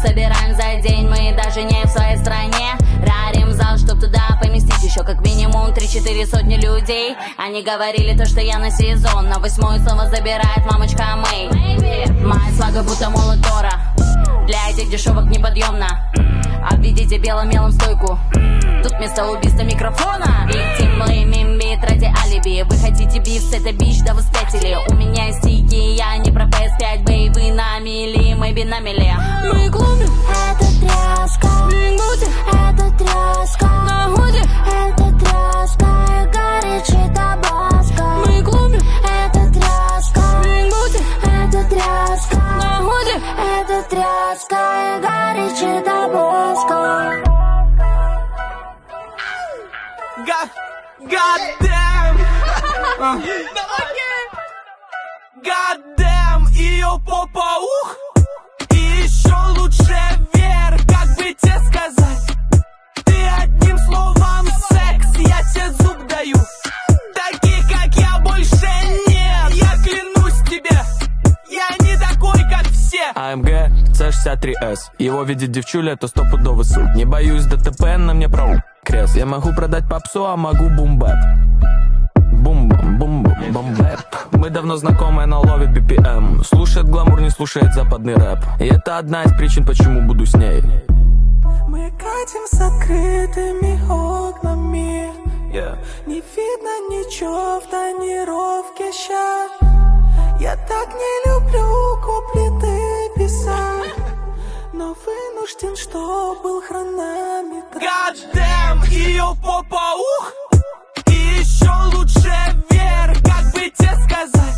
собираем за день, мы даже не в своей стране. Рарим зал, чтоб туда поместить еще как минимум 3-4 сотни людей. Они говорили то, что я на сезон, на 8-ю снова забирает мамочка Мэй. Моя свага будто молот Тора, для этих дешевок неподъемно. Обведите белым мелом стойку, тут место убийства микрофона. Victim blaming beat ради алиби. Вы хотите биф с этой бич, да вы спятили. У меня есть стики, я не про PS5, бей, вы на мили, maybe на миле. Мы клубим, Это тряска, Бингути, это тряска, на худе, это тряска и горячий табаско. мы клубим, Это тряска, Бингути, это тряска, на худе. это тряска и горячий табаско. God damn! God damn! Ее попа, ух! И еще лучше вверх, как бы тебе сказать? Ты одним словом секс, я тебе зуб даю. Таких, как я, больше нет. Я клянусь тебе, я не такой, как все. АМГ C63S. Его видит девчуля, то стопудовый суд. Не боюсь ДТП, на мне прав крест. Я могу продать попсу, а могу бум-бэп. Бум-бум-бум-бум-бэп. Мы давно знакомы, она ловит BPM. Слушает гламур, не слушает западный рэп. И это одна из причин, почему буду с ней. Мы катим с открытыми окнами, не видно ничего в тонировке ща. Я так не люблю куплеты писать, но вынужден, что был хронометр. God damn, ее попа, ух! И еще лучше вверх, как бы тебе сказать?